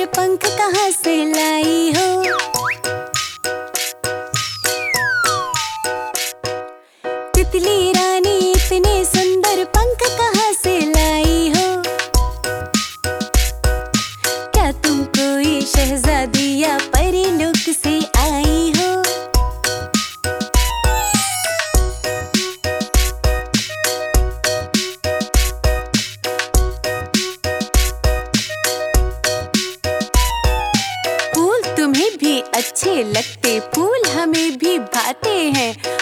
सुंदर पंख कहाँ से लाई हो? तितली रानी इतने सुंदर पंख कहाँ से लाई हो? क्या तुम कोई शहजादी या परी लोक से आई हो? फूल तुम्हें भी अच्छे लगते, फूल हमें भी भाते हैं।